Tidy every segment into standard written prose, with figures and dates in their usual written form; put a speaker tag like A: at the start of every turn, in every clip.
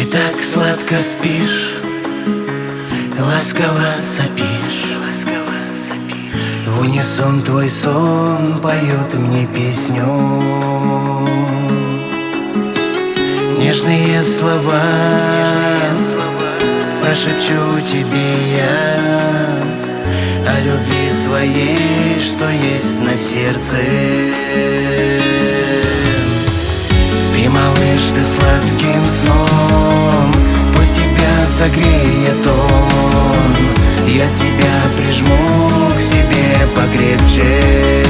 A: так сладко спишь, ласково сопишь. В унисон твой сон поет мне песню. Нежные слова прошепчу тебе я о любви своей, что есть на сердце. Спи, малыш, ты сладким сном, пусть тебя согреет он. Я тебя прижму к себе покрепче,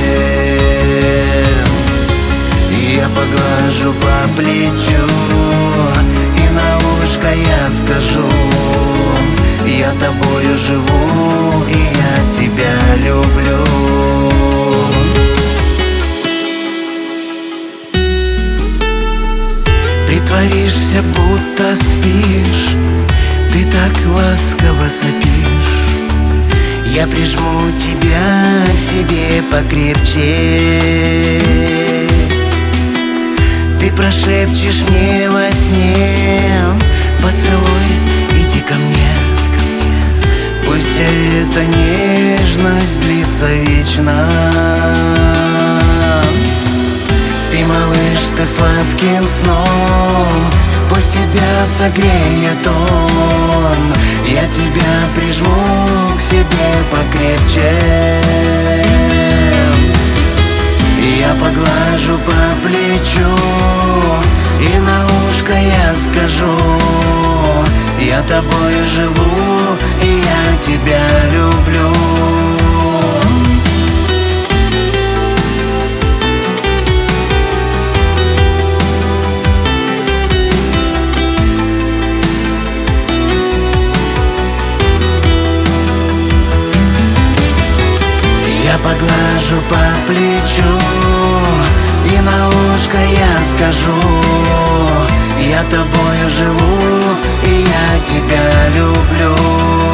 A: я поглажу по плечу, и на ушко я скажу: я тобою живу, и я тебя люблю. Притворишься, будто спишь, ты так ласково сопишь. Я прижму тебя к себе покрепче, ты прошепчешь мне во сне: поцелуй, иди ко мне. Пусть вся эта нежность длится вечно. Спи, малыш, ты сладким сном, пусть тебя согреет он. Я тебя прижму к себе покрепче, я поглажу по плечу, и на ушко я скажу: я тобою живу, и я тебя люблю. Я поглажу по плечу, и на ушко я скажу: я тобою живу, и я тебя люблю.